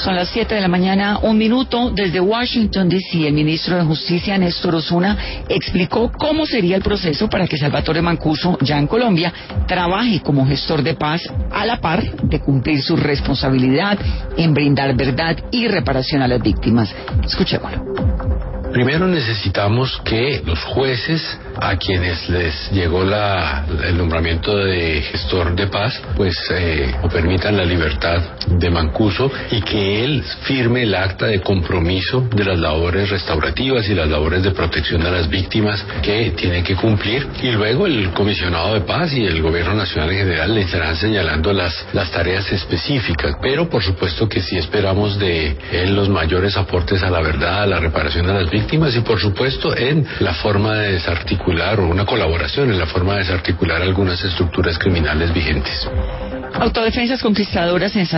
Son las 7 de la mañana, 1 minuto. Desde Washington, D.C., el ministro de Justicia, Néstor Osuna, explicó cómo sería el proceso para que Salvatore Mancuso, ya en Colombia, trabaje como gestor de paz a la par de cumplir su responsabilidad en brindar verdad y reparación a las víctimas. Escuchémoslo. Primero necesitamos que los jueces a quienes les llegó el nombramiento de gestor de paz, pues permitan la libertad de Mancuso y que él firme el acta de compromiso de las labores restaurativas y las labores de protección de las víctimas que tienen que cumplir, y luego el comisionado de paz y el gobierno nacional en general le estarán señalando las tareas específicas, pero por supuesto que sí esperamos de él los mayores aportes a la verdad, a la reparación de las víctimas y por supuesto en la forma de desarticular o una colaboración en la forma de desarticular algunas estructuras criminales vigentes. Autodefensas Conquistadoras en